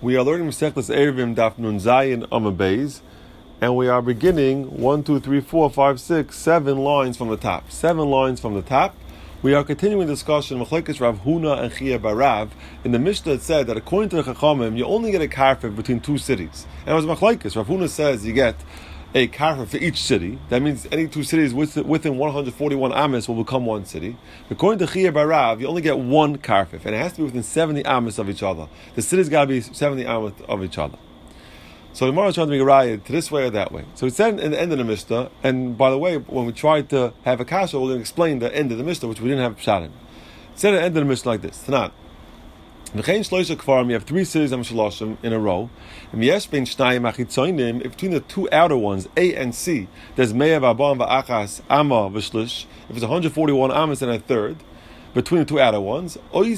We are learning Masechtas Eruvin Daf Nun Zayin Amud Beis, and we are beginning 1, 2, 3, 4, 5, 6, 7 lines from the top. 7 lines from the top. We are continuing the discussion of Machlekes Rav Huna and Chia Barav. In the Mishnah it said that according to the Chachamim, you only get a karfif between two cities. And it was Machlekes. Rav Huna says you get a karfif for each city. That means any two cities within 141 amis will become one city. According to Chia Barav, you only get one karfif, and it has to be within 70 amis of each other. The cities got to be 70 amis of each other. So the Gemara is trying to make a raya to this way or that way. So it said in the end of the Mishnah, and by the way, when we tried to have a kasha, we're going to explain the end of the Mishnah, which we didn't have pshat in. It said at the end of the Mishnah like this: Tanan. You have 3 cities in a row. If between the two outer ones, A and C, there's Me'av Abam V'achas Amma V'shlish. If it's 141 amas and a third, between the two outer ones, the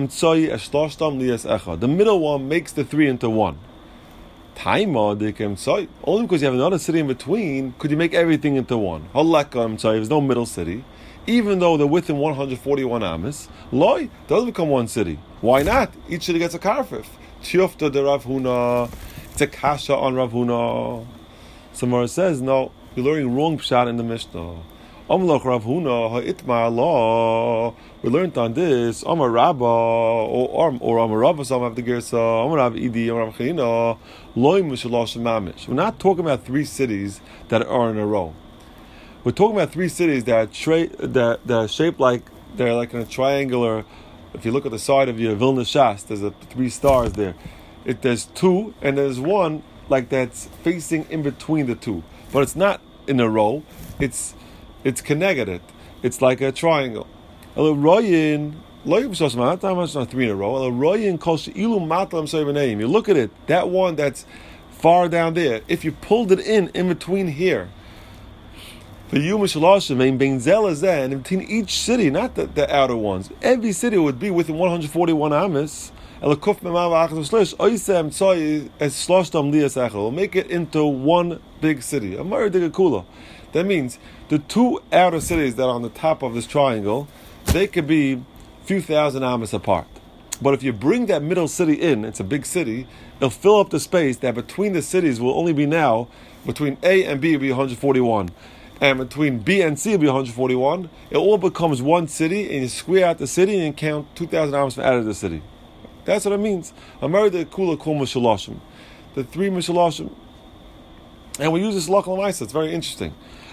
middle one makes the 3 into 1. Only because you have another city in between, could you make everything into one? There's no middle city. Even though they're within 141 amas, loy doesn't become one city. Why not? Each city gets a karfif. Tiyufta de Rav Huna. It's a kasha on Rav Huna. Samara says, no, you're learning wrong pshat in the Mishnah. Amlach Rav Huna ha'itma Allah. We learned on this. Amar Rabba or Amar Rabba. Some have the girsa. Amar Rav Idi. Amar Rav Chanina. Loy mishalosh mamish. We're not talking about 3 cities that are in a row. We're talking about 3 cities that are shaped like they're like in a triangular. If you look at the side of your Vilna Shas, there's 3 stars there. There's 2 and there's 1 like that's facing in between the 2, but it's not in a row. It's connected. It's like a triangle. You look at it. That one that's far down there. If you pulled it in between here. And in between each city, not the outer ones, every city would be within 141 amas. We'll make it into one big city. That means the 2 outer cities that are on the top of this triangle, they could be a few thousand amas apart. But if you bring that middle city in, it's a big city, it'll fill up the space that between the cities will only be now, between A and B will be 141. And between B and C will be 141. It all becomes one city, and you square out the city and count 2,000 amas from out of the city. That's what it means. The 3 Mishaloshim. And we use this Lach L'maisa. It's very interesting.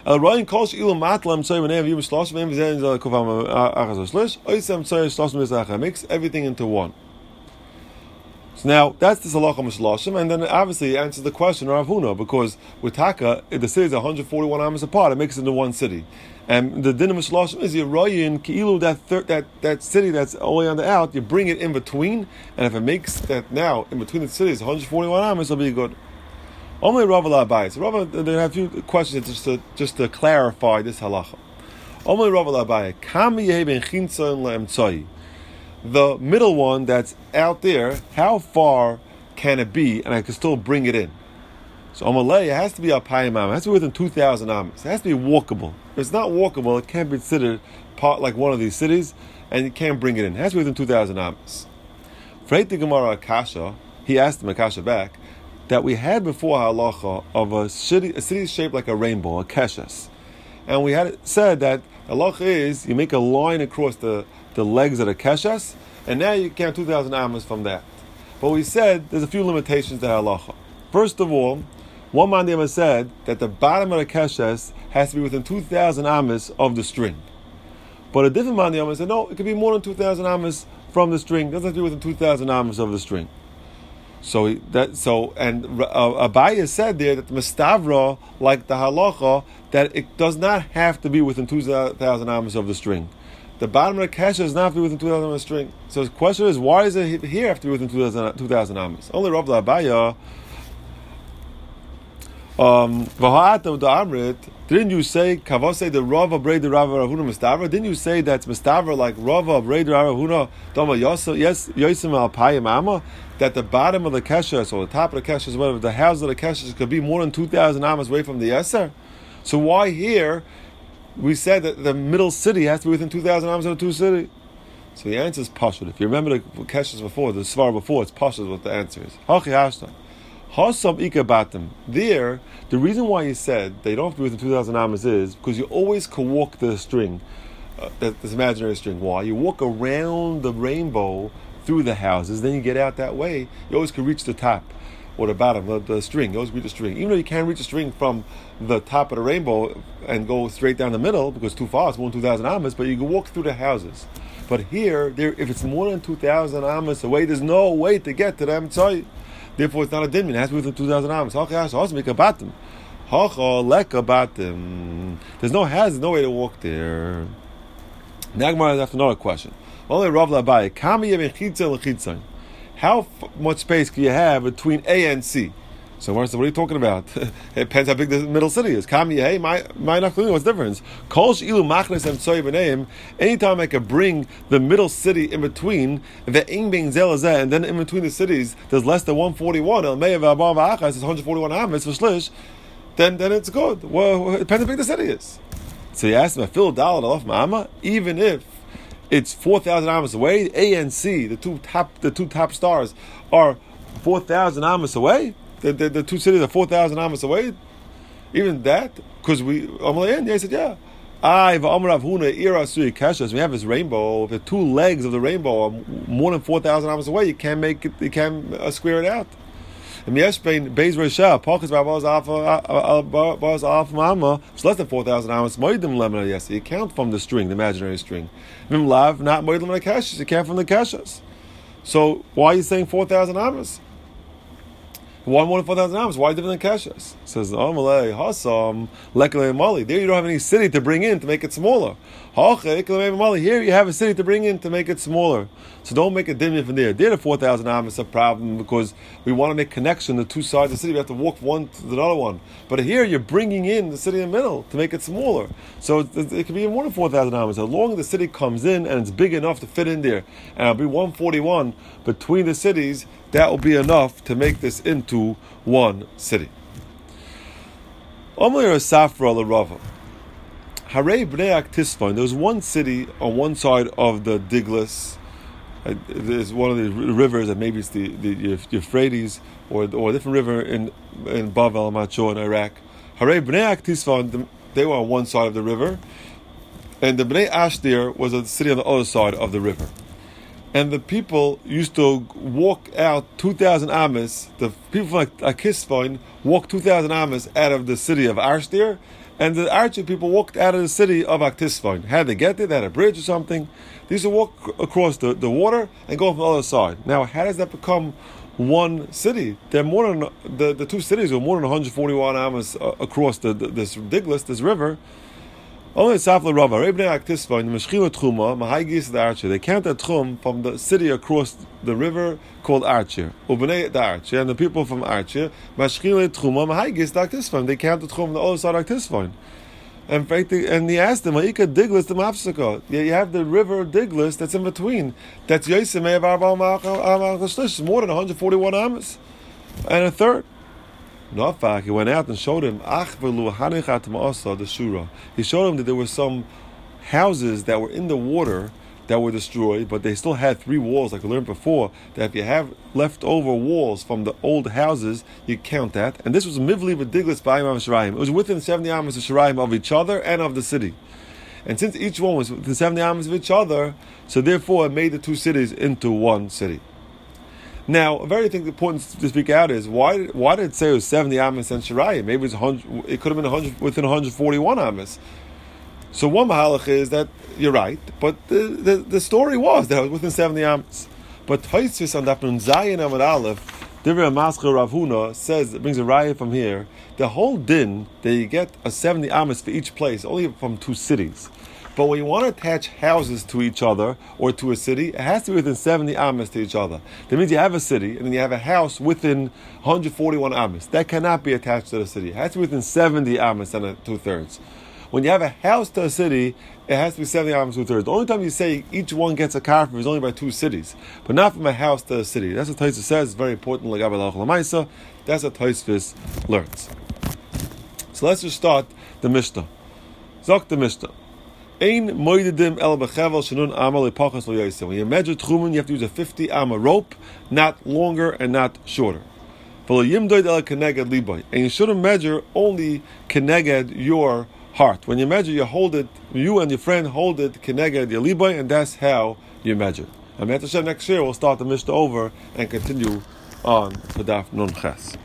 Makes everything into one. So now that's the Halacha Mishloshim, and then obviously it answers the question of Rav Huna, because with Taka, if the city is 141 amas apart, it makes it into one city. And the din of Mishloshim is Yeroyin Ki'ilu, that city that's all the way on the out, you bring it in between, and if it makes that now in between the cities 141 amas, it'll be good. Only Rav Labai. So Rav, they have a few questions just to clarify this halacha. Only Rav Labai. Kami yeben chintzon le'emtzoi. The middle one that's out there, how far can it be, and I can still bring it in? So Amalei, it has to be Alpayim Amas. It has to be within 2,000 Amas. It has to be walkable. If it's not walkable, it can't be considered part like one of these cities, and you can't bring it in. It has to be within 2,000 Amas. Freit the Gemara Akasha, he asked him Akasha back, that we had before halacha of a city shaped like a rainbow, a keshes. And we had said that halacha is, you make a line across the legs of the keshes, and now you count 2,000 amas from that. But we said there's a few limitations to halacha. First of all, one mandiyama said that the bottom of the keshes has to be within 2,000 amas of the string. But a different mandiyama said, no, it could be more than 2,000 amas from the string. It doesn't have to be within 2,000 amas of the string. Abaya said there that the Mestavra, like the halacha, that it does not have to be within 2,000 amas of the string. The bottom of the kesha does not have to be within 2,000 amas of the string. So the question is, why does it here have to be within 2,000 amas? Only Rav Abaya. Didn't you say Kavase the Rav Abrei the Rav Ravuna Mestavra? Didn't you say that's Mestavra like Rav Abrei the Rav Ravuna Dama Yosim Alpayim Amma? That the bottom of the keshes or the top of the keshes, whatever the house of the keshes could be more than 2,000 amas away from the Yeser? So why here we said that the middle city has to be within 2,000 amas of the two city? So the answer is Pashut. If you remember the questions before, the Svar before, it's Pashut what the answer is. Hachi Hashta. Hasam Ika Batim. There, the reason why you said they don't have to be within 2,000 amas is because you always can walk the string, this imaginary string. Why? You walk around the rainbow through the houses, then you get out that way. You always can reach the top or the bottom, the string. You always reach the string. Even though you can't reach the string from the top of the rainbow and go straight down the middle because it's too far, it's more than 2,000 amas, but you can walk through the houses. But here, if it's more than 2,000 amas away, there's no way to get to the Emitzai. Therefore, it's not a dinmin. It has to be within 2,000 amas. There's no hazard, no way to walk there. Nagmar is after another question. Only Rav Labai. How much space can you have between A and C? So what are you talking about? It depends how big the middle city is. What's the difference? Anytime I can bring the middle city in between, and then in between the cities, there's less than 141, it's 141 amas for shlish, then it's good. Well, it depends how big the city is. So you ask me, even if it's 4,000 amas away, A and C, the two top stars, are 4,000 amas away. The two cities are 4,000 amas away. Even that, because I said, yeah. We have this rainbow. The two legs of the rainbow are more than 4,000 amas away. You can't make it. You can't square it out. And it's less than 4,000 amas. You count from the string, the imaginary string. Not you count from the kashas. So why are you saying 4,000 amas? Why more than 4,000 amas? Why different than kashas? It says, there you don't have any city to bring in to make it smaller. Here you have a city to bring in to make it smaller. So don't make a dimya from there. There the 4,000 amas is a problem because we want to make connection to two sides of the city. We have to walk one to the other one. But here you're bringing in the city in the middle to make it smaller. So it can be even more than 4,000 amas. As long as the city comes in and it's big enough to fit in there, and it'll be 141 between the cities, that will be enough to make this into one city. There was one city on one side of the Diglis. There's one of the rivers, and maybe it's the Euphrates or a different river in Bavel, I'm not sure, in Iraq. They were on one side of the river, and the Bnei Ashdir was a city on the other side of the river. And the people used to walk out 2,000 amas. The people from Akisvain walked 2,000 amas out of the city of Ashdir, and the Archie people walked out of the city of Aktisvain. How did they get there? They had a bridge or something. They used to walk across the water and go from the other side. Now, how does that become one city? They're more than the two cities were more than 141 amas across this Diglis, this river. Only Safla Rava, Rebnei Aktisva, in the Meshchila Truma, Mahaigis the Archer. They count the Trum from the city across the river called Archer. Ubnei the Archer, and the people from Archer, Meshchila Truma, Mahaigis the Aktisva. They count the Trum from the other side of Aktisva. And he asked them, Ma'ika Diglis the Mafsaka. You have the river Diglis that's in between. That's Yosemei of Arbal Ma'achal, more than 141 amas. And a third. Nafak, he went out and showed him the shura. He showed him that there were some houses that were in the water that were destroyed, but they still had 3 walls, like we learned before, that if you have leftover walls from the old houses, you count that. And this was Mivli V'Diglis B'ayim Shirayim. It was within 70 amas of Shirayim of each other and of the city. And since each one was within 70 amas of each other, so therefore it made the two cities into one city. Now, a very thing important to speak out is why did it say it was 70 amas and Shirayim? Maybe it could have been 100 within 141 amas. So one mahalach is that you're right, but the story was that it was within 70 amas. But Tosfos on Daf Nun Zayin Amud Aleph, Divrei Maschil Rav Huna says, it brings a raya from here, the whole din that you get a 70 amas for each place, only from 2 cities. But when you want to attach houses to each other or to a city, it has to be within 70 amas to each other. That means you have a city and then you have a house within 141 amas. That cannot be attached to the city. It has to be within 70 amas and 2/3. When you have a house to a city, it has to be 70 amas 2/3. The only time you say each one gets a karfer is only by 2 cities, but not from a house to a city. That's what Tosfos says. It's very important. That's what Tosfos learns. So let's just start the Mishnah. Zok the Mishnah. Ein moidedim el bechevel shenun amal lepachas lo yosef. When you measure tchumen, you have to use a 50 amma rope, not longer and not shorter. And you shouldn't measure only keneged your heart. When you measure, you hold it, you and your friend hold it keneged your libay, and that's how you measure. And next year we'll start the Mishnah over and continue on for Daf Nun Ches.